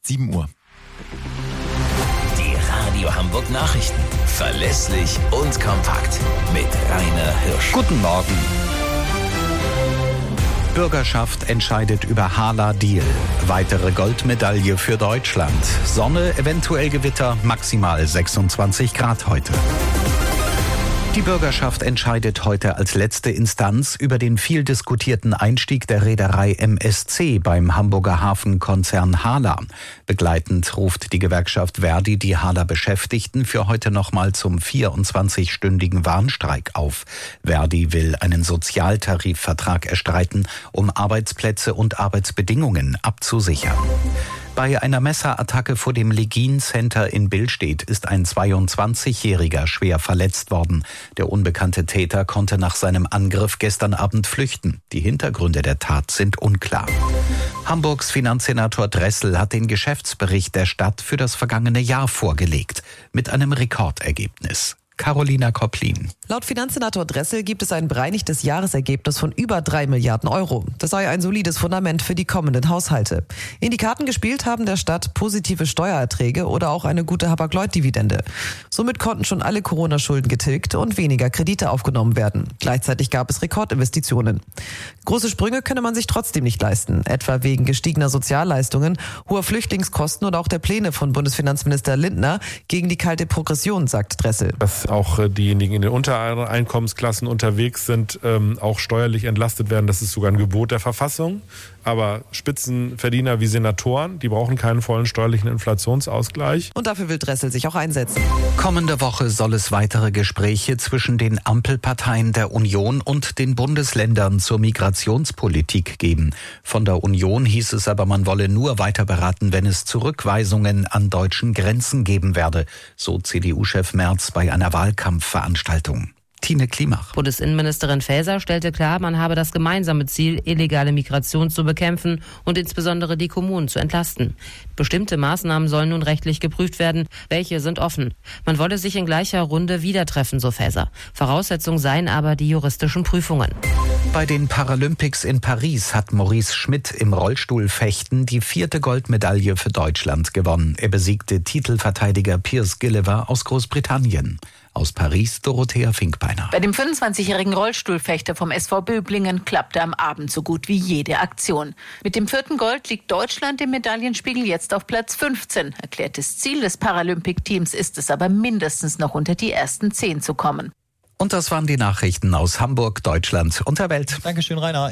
7 Uhr. Die Radio Hamburg Nachrichten. Verlässlich und kompakt. Mit Rainer Hirsch. Guten Morgen. Bürgerschaft entscheidet über Hala-Deal. Weitere Goldmedaille für Deutschland. Sonne, eventuell Gewitter, maximal 26 Grad heute. Die Bürgerschaft entscheidet heute als letzte Instanz über den viel diskutierten Einstieg der Reederei MSC beim Hamburger Hafenkonzern Hala. Begleitend ruft die Gewerkschaft ver.di die Hala-Beschäftigten für heute nochmal zum 24-stündigen Warnstreik auf. ver.di will einen Sozialtarifvertrag erstreiten, um Arbeitsplätze und Arbeitsbedingungen abzusichern. Bei einer Messerattacke vor dem Legin Center in Billstedt ist ein 22-Jähriger schwer verletzt worden. Der unbekannte Täter konnte nach seinem Angriff gestern Abend flüchten. Die Hintergründe der Tat sind unklar. Hamburgs Finanzsenator Dressel hat den Geschäftsbericht der Stadt für das vergangene Jahr vorgelegt. Mit einem Rekordergebnis. Carolina Kopplin. Laut Finanzsenator Dressel gibt es ein bereinigtes Jahresergebnis von über 3 Milliarden Euro. Das sei ein solides Fundament für die kommenden Haushalte. In die Karten gespielt haben der Stadt positive Steuererträge oder auch eine gute Hapag-Lloyd-Dividende. Somit konnten schon alle Corona-Schulden getilgt und weniger Kredite aufgenommen werden. Gleichzeitig gab es Rekordinvestitionen. Große Sprünge könne man sich trotzdem nicht leisten, etwa wegen gestiegener Sozialleistungen, hoher Flüchtlingskosten oder auch der Pläne von Bundesfinanzminister Lindner gegen die kalte Progression, sagt Dressel. Dass auch diejenigen in den unteren Einkommensklassen unterwegs sind, auch steuerlich entlastet werden. Das ist sogar ein Gebot der Verfassung. Aber Spitzenverdiener wie Senatoren, die brauchen keinen vollen steuerlichen Inflationsausgleich. Und dafür will Dressel sich auch einsetzen. Kommende Woche soll es weitere Gespräche zwischen den Ampelparteien der Union und den Bundesländern zur Migrationspolitik geben. Von der Union hieß es aber, man wolle nur weiter beraten, wenn es Zurückweisungen an deutschen Grenzen geben werde, so CDU-Chef Merz bei einer Wahlkampfveranstaltung. Tine Klimach. Bundesinnenministerin Faeser stellte klar, man habe das gemeinsame Ziel, illegale Migration zu bekämpfen und insbesondere die Kommunen zu entlasten. Bestimmte Maßnahmen sollen nun rechtlich geprüft werden. Welche sind offen? Man wolle sich in gleicher Runde wieder treffen, so Faeser. Voraussetzung seien aber die juristischen Prüfungen. Bei den Paralympics in Paris hat Maurice Schmidt im Rollstuhlfechten die 4. Goldmedaille für Deutschland gewonnen. Er besiegte Titelverteidiger Piers Gilliver aus Großbritannien. Aus Paris Dorothea Finkbeiner. Bei dem 25-jährigen Rollstuhlfechter vom SV Böblingen klappte am Abend so gut wie jede Aktion. Mit dem 4. Gold liegt Deutschland im Medaillenspiegel jetzt auf Platz 15. Erklärtes Ziel des Paralympic-Teams ist es aber mindestens noch unter die ersten 10 zu kommen. Und das waren die Nachrichten aus Hamburg, Deutschland und der Welt. Dankeschön, Rainer.